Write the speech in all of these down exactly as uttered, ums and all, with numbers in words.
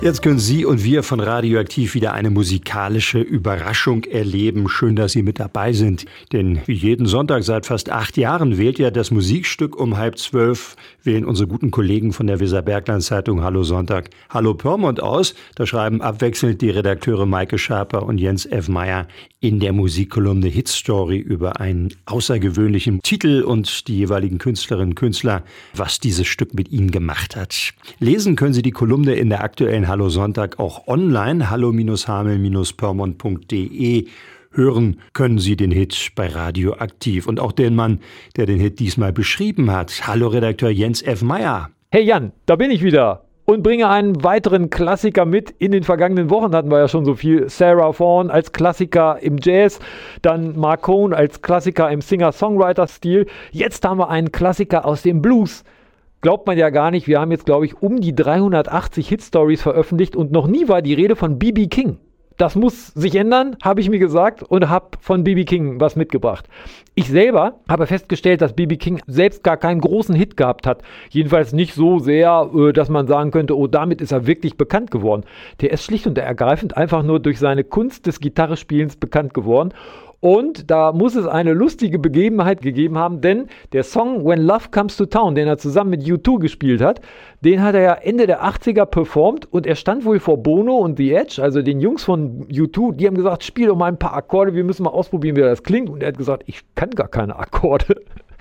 Jetzt können Sie und wir von Radioaktiv wieder eine musikalische Überraschung erleben. Schön, dass Sie mit dabei sind. Denn wie jeden Sonntag seit fast acht Jahren wählt ja das Musikstück um halb zwölf, wählen unsere guten Kollegen von der Weser-Bergland-Zeitung Hallo Sonntag, Hallo Pyrmont aus. Da schreiben abwechselnd die Redakteure Maike Schaper und Jens F. Meyer in der Musikkolumne Hitstory über einen außergewöhnlichen Titel und die jeweiligen Künstlerinnen und Künstler, was dieses Stück mit ihnen gemacht hat. Lesen können Sie die Kolumne in der aktuellen Hallo Sonntag auch online, hallo hamel pyrmont punkt de. Hören können Sie den Hit bei Radioaktiv und auch den Mann, der den Hit diesmal beschrieben hat. Hallo Redakteur Jens F. Meyer. Hey Jan, da bin ich wieder und bringe einen weiteren Klassiker mit. In den vergangenen Wochen hatten wir ja schon so viel. Sarah Vaughan als Klassiker im Jazz, dann Mark Cohn als Klassiker im Singer-Songwriter-Stil. Jetzt haben wir einen Klassiker aus dem Blues. Glaubt man ja gar nicht, wir haben jetzt, glaube ich, um die dreihundertachtzig Hit-Stories veröffentlicht und noch nie war die Rede von B B King. Das muss sich ändern, habe ich mir gesagt und habe von B B King was mitgebracht. Ich selber habe festgestellt, dass B B King selbst gar keinen großen Hit gehabt hat. Jedenfalls nicht so sehr, dass man sagen könnte, oh, damit ist er wirklich bekannt geworden. Der ist schlicht und ergreifend einfach nur durch seine Kunst des Gitarrespielens bekannt geworden. Und da muss es eine lustige Begebenheit gegeben haben, denn der Song When Love Comes to Town, den er zusammen mit U zwei gespielt hat, den hat er ja Ende der achtziger performt und er stand wohl vor Bono und The Edge, also den Jungs von U zwei, die haben gesagt, spiel doch mal ein paar Akkorde, wir müssen mal ausprobieren, wie das klingt. Und er hat gesagt, ich kann gar keine Akkorde.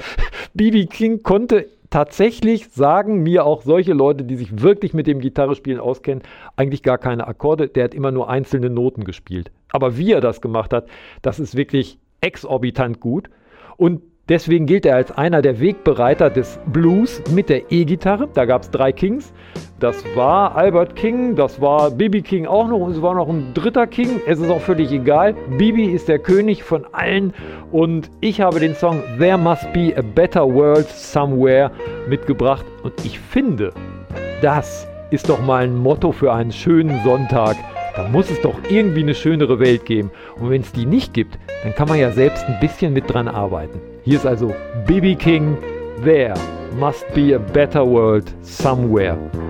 B B King konnte tatsächlich, sagen mir auch solche Leute, die sich wirklich mit dem Gitarrespielen auskennen, eigentlich gar keine Akkorde. Der hat immer nur einzelne Noten gespielt. Aber wie er das gemacht hat, das ist wirklich exorbitant gut. Und deswegen gilt er als einer der Wegbereiter des Blues mit der E-Gitarre. Da gab es drei Kings. Das war Albert King, das war B B King auch noch und es war noch ein dritter King. Es ist auch völlig egal. B B ist der König von allen und ich habe den Song There Must Be a Better World Somewhere mitgebracht. Und ich finde, das ist doch mal ein Motto für einen schönen Sonntag. Da muss es doch irgendwie eine schönere Welt geben. Und wenn es die nicht gibt, dann kann man ja selbst ein bisschen mit dran arbeiten. Hier ist also B B King, There Must Be a Better World Somewhere.